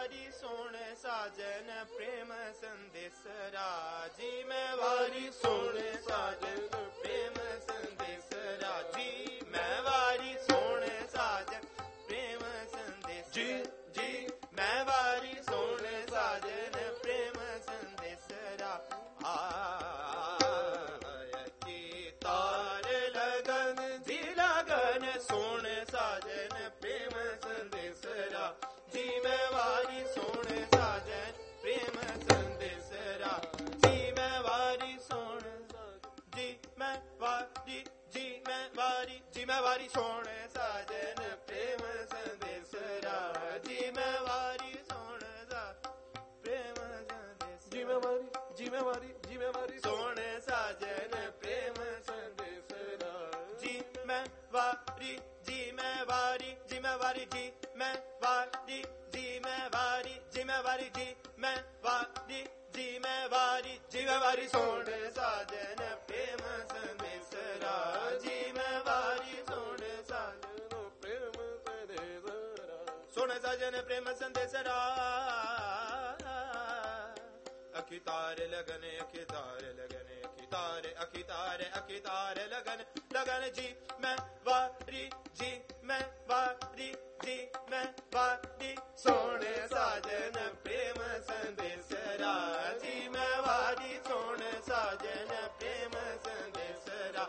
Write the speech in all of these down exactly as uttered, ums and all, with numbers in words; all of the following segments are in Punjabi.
ਵਾਰੀ ਸੁਣ ਸਾਜਨ ਪ੍ਰੇਮ ਸੰਦੇਸਰਾ ਜੀ ਮੈਂ ਵਾਰੀ ਸੁਣ ਸਾਜਨ ਪ੍ਰੇਮ ਸੰਦੇਸਰਾ ਜੀ ਮੈਂ ਵਾਰੀ ਸੁਣ ਸਾਜਨ ਪ੍ਰੇਮ ਸੰਦੇਸਰਾ ਜੀ ਜੀ ਮੈਂ ਵਾਰੀ ਸੁਣ ਸਾਜਨ ਪ੍ਰੇਮ ਸੰਦੇਸਰਾ ਆਇਆ ਕੀ ਤਾਰ ਲਗਨ ਜੀ ਲਗਨ ਸੁਣ ਸਾਜਨ ਪ੍ਰੇਮ ਸੰਦੇਸਰਾ ਜੀ ਮੈਂ ਵਾਰੀ ਸੁਣ ਸਾਜਨ ਪ੍ਰੇਮ ਸੰਦੇਸਰਾ ਜੀ ਮੈਂ ਵਾਰੀ ਸੁਣ ਜੀ ਮੈਂ ਵਾਰੀ ਜੀ ਮੈਂ ਵਾਰੀ ਜੀ ਮੈਂ ਵਾਰੀ ਸੁਣ ਸਾਜਨ ਪ੍ਰੇਮ ਸੰਦੇਸਰਾ ਜੀ ਮੈਂ ਵਾਰੀ ਸੁਣ ਸਾ ਪ੍ਰੇਮ ਸੰਦੇਸਰਾ ਜੀ ਮੈਂ ਵਾਰੀ ਜੀ ਮੈਂ ਵਾਰੀ ਜੀ ਮੈਂ ਵਾਰੀ ਸੁਣ ਸਾਜਨ ਪ੍ਰੇਮ ਸੰਦੇਸਰਾ ਜੀ ਮੈਂ ਵਾਰੀ ਜੀ ਮੈਂ ਵਾਰੀ ਜੀ ਮੈਂ ਵਾਰੀ ਜੀ ਮੈਂ ਵਾਰੀ ਜੀ ਮੈਂ ਵਾਰੀ ਜੀ ਮੈਂ ਵਾਰੀ ਜੀ ਮੈਂ ਵਾਰੀ ਜੀ ਮੈਂ ਵਾਰੀ ਜੀ ਮੈਂ ਵਾਰੀ ਸੁਣ ਸਾਜਨ ਪ੍ਰੇਮ ਸੰਦੇਸਰਾ ਜੀ ਮੈਂ ਵਾਰੀ ਸੁਣ ਸਾਜਨ ਪ੍ਰੇਮ ਸੰਦੇਸਰਾ ਸੁਣ ਸਾਜਨ ਪ੍ਰੇਮ ਸੰਦੇਸਰਾ ਅਖੀ ਤਾਰੇ ਲਗਨ ਅਖੀ ਤਾਰੇ ਲਗਨ ਅਖੀ ਤਾਰੇ ਅਖੀ ਤਾਰੇ ਅਖੀ ਤਾਰੇ ਲਗਨ ਲਗਨ ਜੀ ਮੈਂ ਵਾਰੀ ਜੀ ਮੈਂ ਵਾਰੀ ਜੀ ਮੈਂ ਵਾਰੀ ਸੁਣ ਸਾਜਨ ਪ੍ਰੇਮ ਸੰਦੇਸਰਾ ਜੀ ਮੈਂ ਵਾਰੀ ਸੁਣ ਸਾਜਨ ਪ੍ਰੇਮ ਸੰਦੇਸਰਾ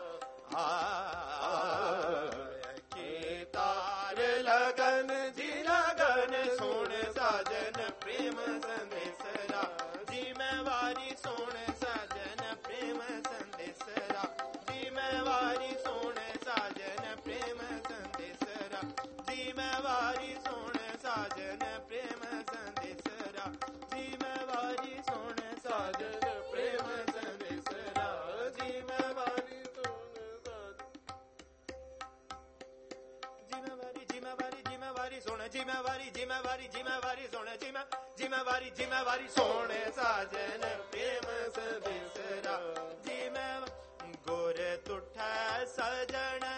ਅਖੀ ਤਾਰੇ ਲਗਨ ਜੀ ਲਗਨ ਸੁਣ ਸਾਜਨ ਪ੍ਰੇਮ ਸੰਦੇਸਰਾ ਜੀ ਮੈਂ ਵਾਰੀ ਸੁਣ ਸਾਜਨ ਪ੍ਰੇਮ ਸੰਦੇਸਰਾ ਜੀ ਮੈਂ ਵਾਰੀ ਸੁਣ ਸਾਜਨ ਪ੍ਰੇਮ ਸੰਦੇਸਰਾ ਜੀ ਮੈਂ ਵਾਰੀ ਸੁਣ ਸਾਜਨ ਪ੍ਰੇਮ ਸੰਦੇਸਰਾ ਜੀ ਮੈਂ ਵਾਰੀ ਸੁਣ ਸਾਜਨ ਪ੍ਰੇਮ ਸੰਦੇਸਰਾ ਜੀ ਮੈਂ ਵਾਰੀ ਸੁਣ ਜੀ ਮੈਂ ਵਾਰੀ ਜੀ ਮੈਂ ਵਾਰੀ ਜੀ ਮੈਂ ਵਾਰੀ ਸੁਣ ਜੀ ਮੈਂ ਵਾਰੀ ਜੀ ਮੈਂ ਵਾਰੀ ਜੀ ਮੈਂ ਵਾਰੀ ਸੁਣ ਜੀ ਮੈਂ ਜੀ ਮੈਂ ਵਾਰੀ ਜੀ ਮੈਂ ਵਾਰੀ ਸੁਣ ਸਾਜਨ ਪ੍ਰੇਮ ਸੰਦੇਸਰਾ ਜੀ ਮੈਂ ਗੁਰ ਤੁਠੈ ਸਜਣ